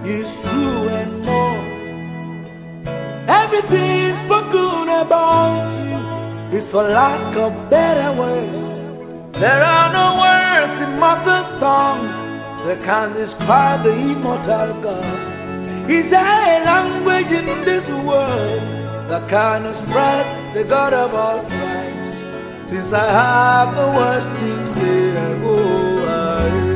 is true and more. Everything spoken about you is for lack of better words. There are no words in mortal's tongue that can describe the immortal God. Is there a language in this world that can express the God of all tribes? Since I have the words to say, I go away.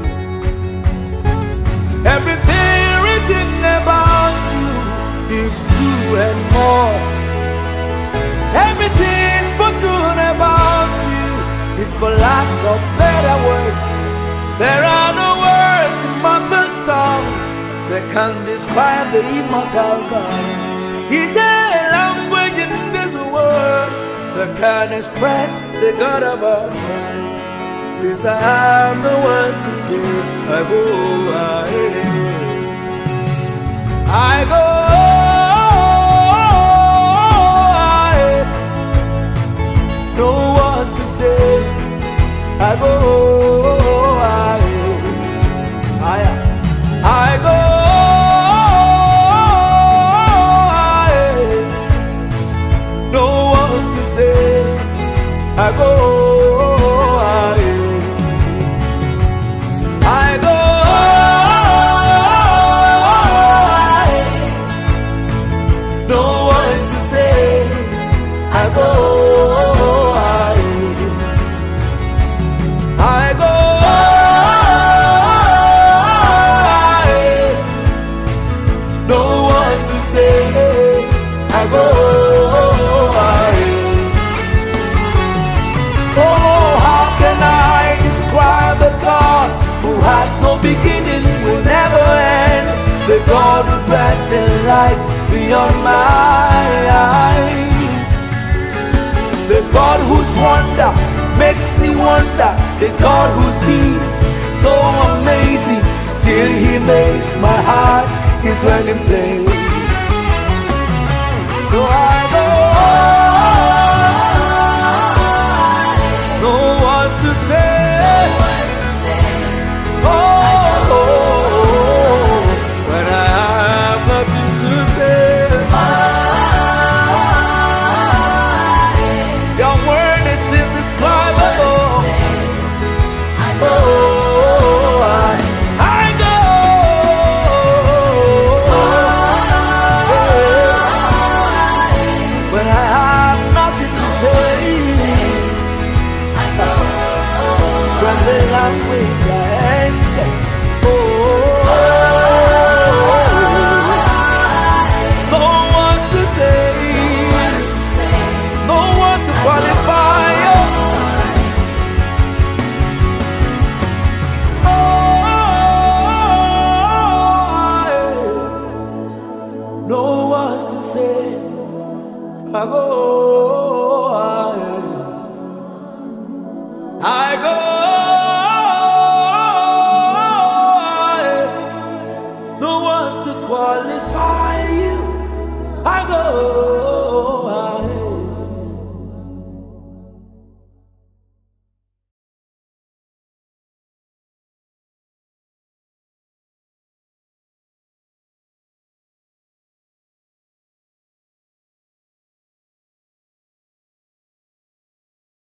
Everything written about you is true and more. Everything spoken about you is for lack of better words. There are no words in mortal's tongue that can describe the immortal God. Is there a language in this world that can express the God of all tribes? Since I have the words to say, I go away. I go away. No words to say, I go away. I go away. No words to say, I go away. I go away. No words to say, I go away. I go away. No words to say, I go away. Oh, how can I describe a God who has no beginning, will never end? The God who dwells in light beyond my eyes. The God whose wonder makes me wonder. The God whose deeds so amazing. Still He makes my heart His dwelling place. So I go, no words to say. Oh, when I have nothing to say. Your word is indescribable. Oh, I go. When I have nothing to say. When the language ends. No words to say. No words to qualify you. No words to say. I go. I go. No words to qualify you. I go.